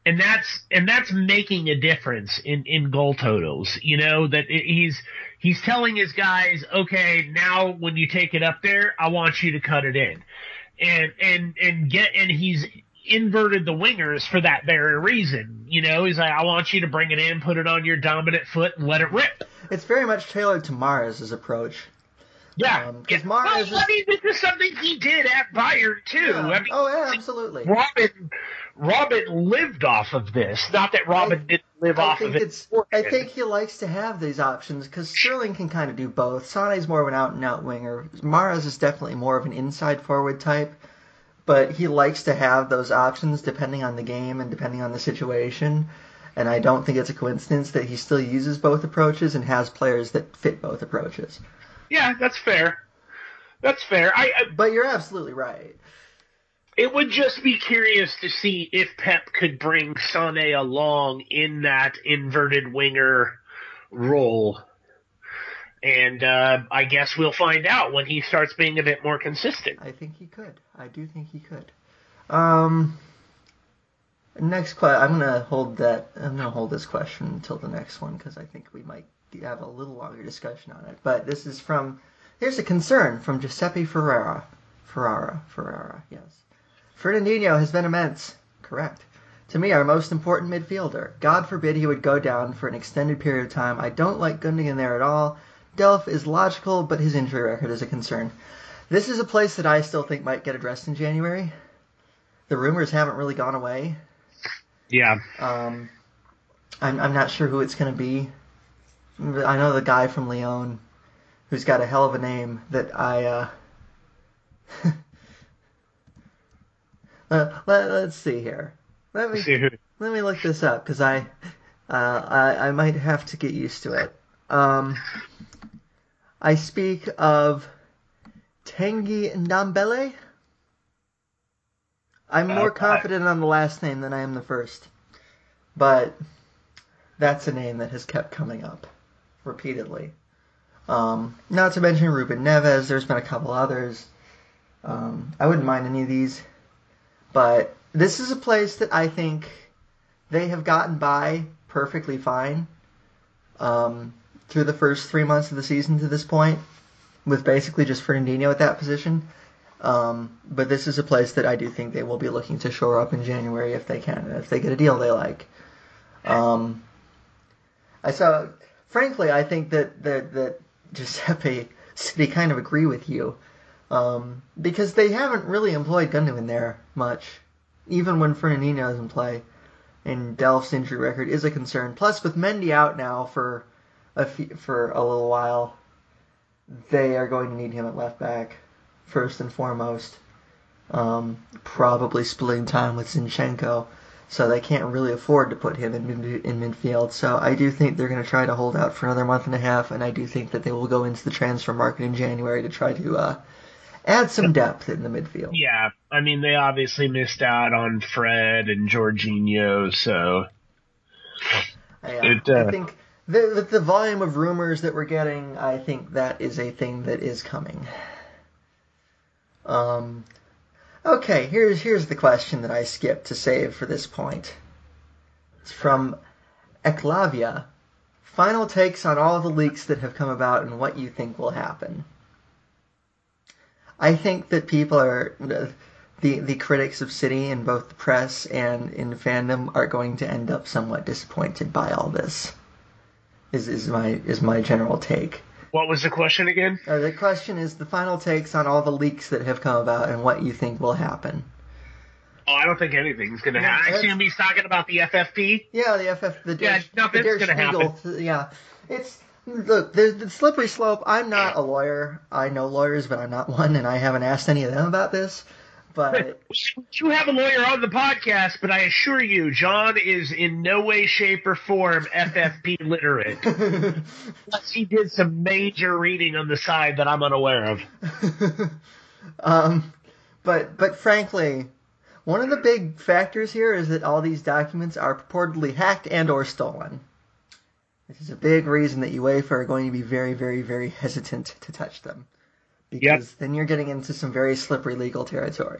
and that's and that's making a difference in, in goal totals. You know that it, he's he's telling his guys, okay, now when you take it up there, I want you to cut it in, and and and get and he's inverted the wingers for that very reason. You know, he's like, I want you to bring it in, put it on your dominant foot, and let it rip. It's very much tailored to Mahrez's approach. Yeah, um, yeah. Mahrez Well, is, I mean, this is something he did at Bayern too. yeah. I mean, oh yeah, absolutely. Robin, Robin lived off of this. Not that Robin I, didn't live I off think of it. it's. I think he likes to have these options because Sterling can kind of do both. Sane's more of an out-and-out winger. Mahrez is definitely more of an inside forward type, but he likes to have those options depending on the game and depending on the situation. And I don't think it's a coincidence that he still uses both approaches and has players that fit both approaches. Yeah, that's fair. That's fair. I, I But you're absolutely right. It would just be curious to see if Pep could bring Sané along in that inverted winger role. And uh, I guess we'll find out when he starts being a bit more consistent. I think he could. I do think he could. Um, next question. I'm gonna hold that. I'm gonna hold this question until the next one because I think we might have a little longer discussion on it. But this is from. Here's a concern from Giuseppe Ferrara. Ferrara. Ferrara. Yes. Fernandinho has been immense. Correct. To me, our most important midfielder. God forbid he would go down for an extended period of time. I don't like Gundogan there at all. Delph is logical, but his injury record is a concern. This is a place that I still think might get addressed in January. The rumors haven't really gone away. Yeah. Um, I'm, I'm not sure who it's going to be. I know the guy from Lyon who's got a hell of a name that I... Uh, uh, let, let's see here. Let me See who. let me look this up because I, uh, I I might have to get used to it. Um, I speak of Tanguy Ndombele. I'm more Okay. confident on the last name than I am the first, but that's a name that has kept coming up repeatedly. Um, not to mention Ruben Neves. There's been a couple others. Um, I wouldn't mind any of these, but this is a place that I think they have gotten by perfectly fine um, through the first three months of the season to this point, with basically just Fernandinho at that position. Um, but this is a place that I do think they will be looking to shore up in January if they can, if they get a deal they like. Um, I saw, frankly, I think that that, that Giuseppe City kind of agree with you um, because they haven't really employed Gundogan there much. Even when Fernandinho doesn't play, and Delph's injury record is a concern. Plus, with Mendy out now for a few, for a little while, they are going to need him at left back first and foremost. Um, probably splitting time with Zinchenko, so they can't really afford to put him in mid- in midfield. So I do think they're going to try to hold out for another month and a half, and I do think that they will go into the transfer market in January to try to uh, add some depth in the midfield. Yeah, I mean, they obviously missed out on Fred and Jorginho, so... I, uh, It, uh, I think the, with the volume of rumors that we're getting, I think that is a thing that is coming. Um, okay, here's here's the question that I skipped to save for this point. It's from Eklavia. Final takes on all the leaks that have come about and what you think will happen. I think that people are the the critics of City in both the press and in fandom are going to end up somewhat disappointed by all this. Is is my is my general take. What was the question again? Uh, the question is the final takes on all the leaks that have come about and what you think will happen. Oh, I don't think anything's going to Yeah, happen. I that's- assume he's talking about the F F P? Yeah, the F F, the Yeah, Der, nothing's the Der gonna Spiegel, yeah. It's look, there's the slippery slope. I'm not a lawyer. I know lawyers, but I'm not one, and I haven't asked any of them about this. But You have a lawyer on the podcast, but I assure you, John is in no way, shape, or form F F P literate. Unless he did some major reading on the side that I'm unaware of. um, but but frankly, one of the big factors here is that all these documents are purportedly hacked and or stolen. This is a big reason that UEFA are going to be very, very, very hesitant to touch them. Because Yep. then you're getting into some very slippery legal territory.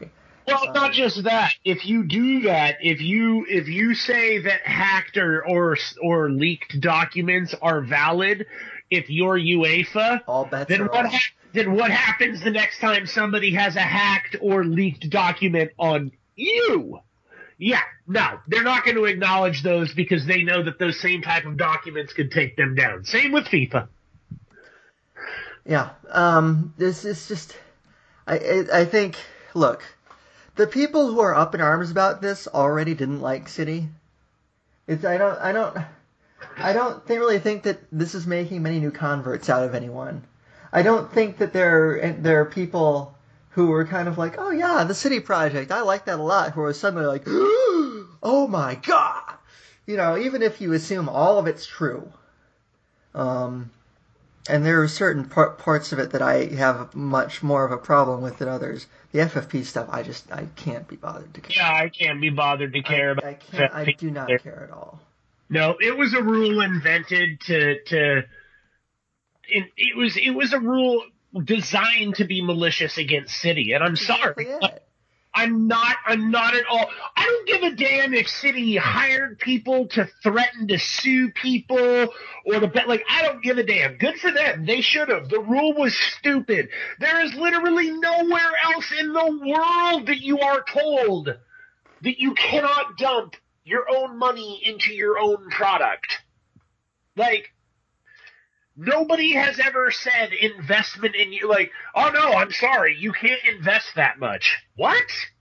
Well, not just that. If you do that, if you if you say that hacked or or, or leaked documents are valid, if you're UEFA, All bets then are what off. ha- then what happens the next time somebody has a hacked or leaked document on you? Yeah, no, they're not going to acknowledge those because they know that those same type of documents could take them down. Same with FIFA. Yeah, um, this is just, I, I, I think, look, the people who are up in arms about this already didn't like City. It's, I don't, I don't, I don't think, really think that this is making many new converts out of anyone. I don't think that there, there are people who were kind of like, oh yeah, the City Project, I like that a lot, who are suddenly like, oh my god! You know, even if you assume all of it's true. Um, and there are certain par- parts of it that I have much more of a problem with than others. The F F P stuff, I just, I can't be bothered to care. Yeah, I can't be bothered to care I, about I can't, I do not there. care at all. No, it was a rule invented to, to, it, it was, it was a rule designed to be malicious against City, and I'm Exactly sorry. it. I'm not, I'm not at all. I don't give a damn if City hired people to threaten to sue people or to bet. Like, I don't give a damn. Good for them. They should have. The rule was stupid. There is literally nowhere else in the world that you are told that you cannot dump your own money into your own product. Like, nobody has ever said investment in you. Like, oh no, I'm sorry, you can't invest that much. What?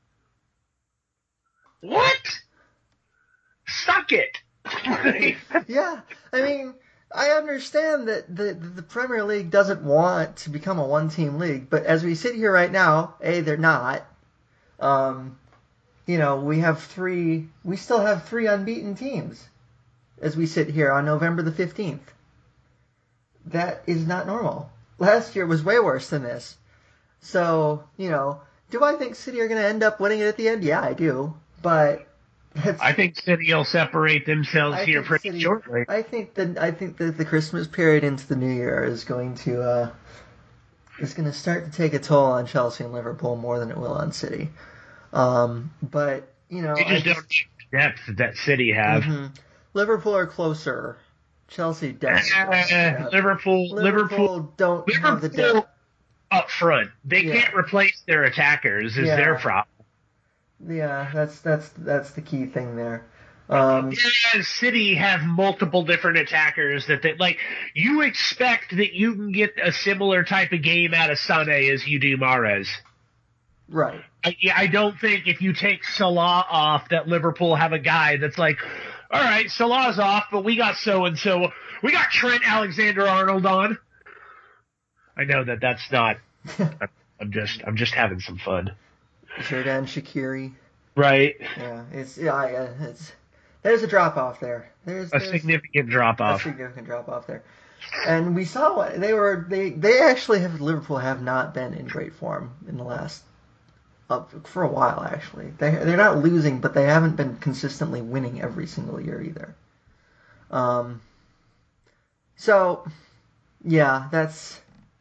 What? Suck it. Yeah, I mean, I understand that the the Premier League doesn't want to become a one-team league, but as we sit here right now, A, they're not. Um, you know, we have three, we still have three unbeaten teams as we sit here on November the fifteenth. That is not normal. Last year was way worse than this. So, you know, do I think City are going to end up winning it at the end? Yeah, I do. But that's, I think City will separate themselves I here think pretty City, shortly. I think that I think that the Christmas period into the New Year is going to uh, is going to start to take a toll on Chelsea and Liverpool more than it will on City. Um, but you know, They just, I don't have the depth that City have. Mm-hmm. Liverpool are closer. Chelsea definitely. Uh, Liverpool, Liverpool, Liverpool don't Liverpool have the depth. up front. They Yeah. can't replace their attackers. Is Yeah. their problem. Yeah, that's that's that's the key thing there. Um, Yeah, City have multiple different attackers that they like. You expect that you can get a similar type of game out of Sané as you do Mahrez. right. I, I don't think if you take Salah off that Liverpool have a guy that's like, all right, Salah's off, but we got so and so. We got Trent Alexander-Arnold on. I know that that's not. I'm just I'm just having some fun. Xherdan Shaqiri. Right. Yeah, it's yeah, I- it's there's a drop off there. There's, A there's significant drop a off. significant drop off there. And we saw what they were. They they actually have Liverpool have not been in great form in the last up for a while. Actually, they they're not losing, but they haven't been consistently winning every single year either. Um. So, yeah, that's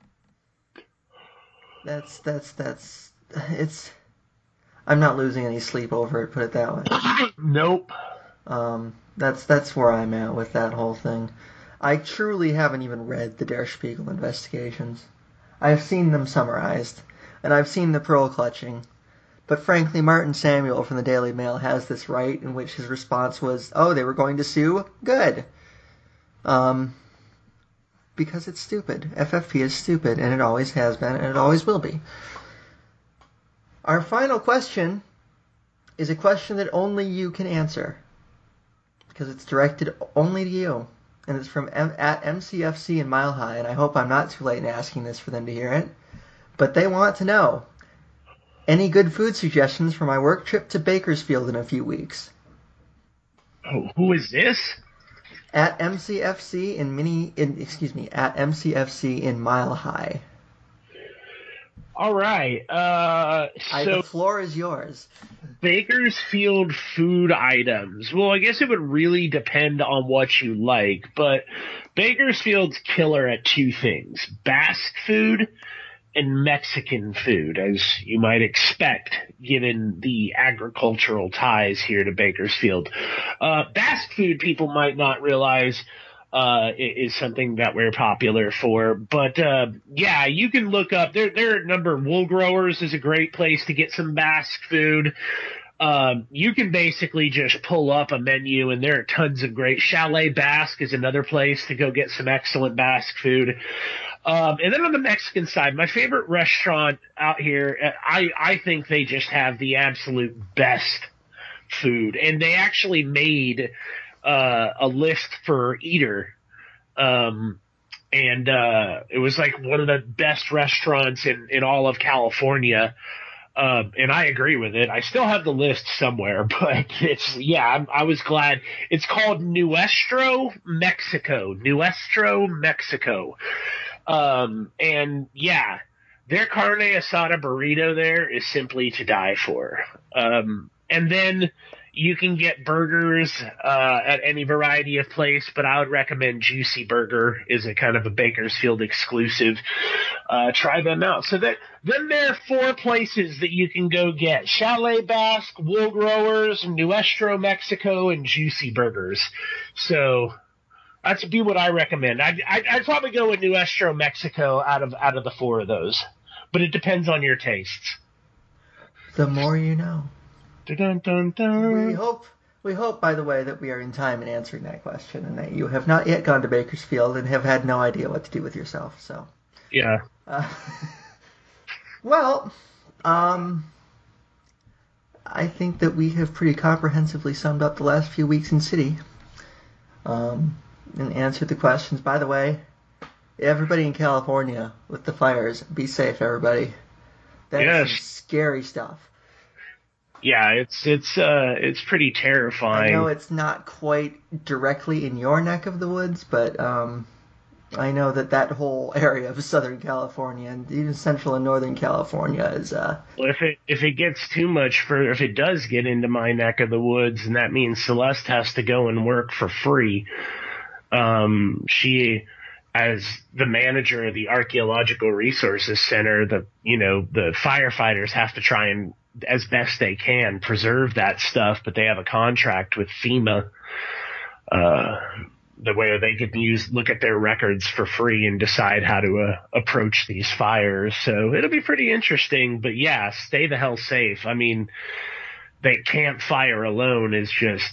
that's that's that's it's. I'm not losing any sleep over it. Put it that way. Nope. Um, that's that's where I'm at with that whole thing. I truly haven't even read the Der Spiegel investigations. I've seen them summarized, and I've seen the pearl clutching. But frankly, Martin Samuel from the Daily Mail has this right, in which his response was, "Oh, they were going to sue? Good." Um, because it's stupid. F F P is stupid, and it always has been, and it always will be. Our final question is a question that only you can answer, because it's directed only to you, and it's from M- at M C F C in Mile High, and I hope I'm not too late in asking this for them to hear it, but they want to know, any good food suggestions for my work trip to Bakersfield in a few weeks? Oh, who is this? At M C F C in mini, in, excuse me, at M C F C in Mile High. All right. Uh, I, so the floor is yours. Bakersfield food items. Well, I guess it would really depend on what you like, but Bakersfield's killer at two things: Basque food and Mexican food, as you might expect, given the agricultural ties here to Bakersfield. Uh, Basque food, people might not realize, uh, is something that we're popular for. But, uh, yeah, you can look up, there, there are a number of Wool Growers is a great place to get some Basque food. Um, you can basically just pull up a menu, and there are tons of great. Chalet Basque is another place to go get some excellent Basque food. Um, and then on the Mexican side, my favorite restaurant out here, I, I think they just have the absolute best food. And they actually made uh, a list for Eater. Um, and uh, it was like one of the best restaurants in, in all of California. Um, and I agree with it. I still have the list somewhere, but it's, yeah, I, I was glad. It's called Nuestro Mexico. Nuestro Mexico. Um, and yeah, their carne asada burrito there is simply to die for. Um, and then you can get burgers, uh, at any variety of place, but I would recommend Juicy Burger is a kind of a Bakersfield exclusive. Uh, try them out. So that, then there are four places that you can go get: Chalet Basque, Wool Growers, Nuestro Mexico, and Juicy Burgers. So that'd be what I recommend. I'd, I'd, I'd probably go with Nuestro Mexico out of, out of the four of those, but it depends on your tastes. The more you know. Dun, dun, dun. We hope, we hope, by the way, that we are in time in answering that question, and that you have not yet gone to Bakersfield and have had no idea what to do with yourself. So, yeah. Uh, well, um, I think that we have pretty comprehensively summed up the last few weeks in City, um, and answered the questions. By the way, everybody in California with the fires, be safe, everybody. That's yes. some scary stuff. Yeah, it's it's uh it's pretty terrifying. I know it's not quite directly in your neck of the woods, but um, I know that that whole area of Southern California and even Central and Northern California is. Uh, well, if it if it gets too much further, if it does get into my neck of the woods, and that means Celeste has to go and work for free. Um, she, as the manager of the Archaeological Resources Center, the you know the firefighters have to try and, as best they can, preserve that stuff, but they have a contract with FEMA, uh, the way they can use, look at their records for free and decide how to uh, approach these fires. So it'll be pretty interesting, but yeah, stay the hell safe. I mean, that campfire alone is just,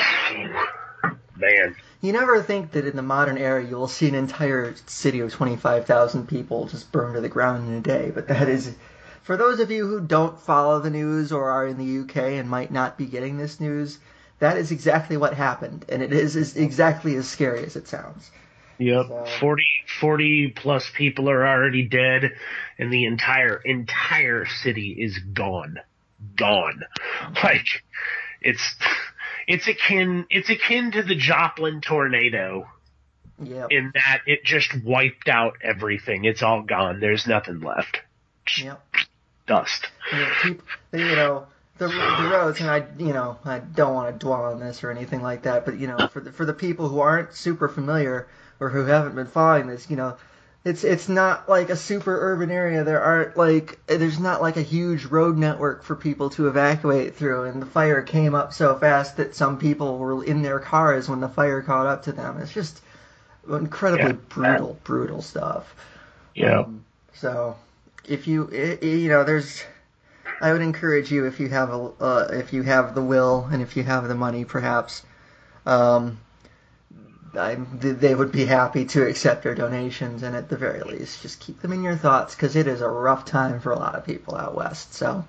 man. You never think that in the modern era you will see an entire city of twenty-five thousand people just burn to the ground in a day, but that is... For those of you who don't follow the news or are in the U K and might not be getting this news, that is exactly what happened, and it is, is exactly as scary as it sounds. Yep, so. forty, forty plus people are already dead, and the entire entire city is gone, gone. Like it's it's akin it's akin to the Joplin tornado. Yep. In that it just wiped out everything. It's all gone. There's nothing left. Yep. Dust. You know, people, you know the the roads, and I you know I don't want to dwell on this or anything like that, but you know for the for the people who aren't super familiar or who haven't been following this, you know, it's it's not like a super urban area. There aren't like there's not like a huge road network for people to evacuate through, and the fire came up so fast that some people were in their cars when the fire caught up to them. It's just incredibly yeah. brutal, brutal stuff. Yeah. Um, so. If you, you know, there's, I would encourage you if you have a, uh, if you have the will and if you have the money, perhaps, um, I, they would be happy to accept your donations, and at the very least, just keep them in your thoughts, because it is a rough time for a lot of people out west. So,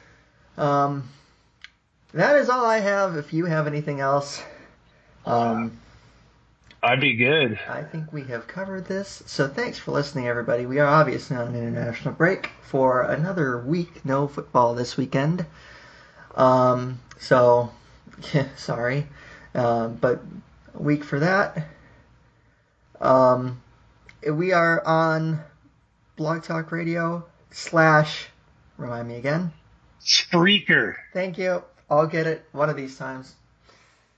um, that is all I have. If you have anything else, um. I'd be good. I think we have covered this. So thanks for listening, everybody. We are obviously on an international break for another week. No football this weekend. Um, so, yeah, sorry. Uh, but a week for that. Um, we are on Blog Talk Radio slash, remind me again. Spreaker. Thank you. I'll get it one of these times.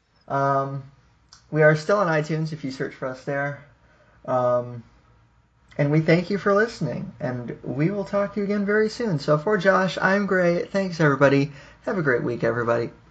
Um... We are still on iTunes if you search for us there. Um, And we thank you for listening. And we will talk to you again very soon. So for Josh, I'm Gray. Thanks, everybody. Have a great week, everybody.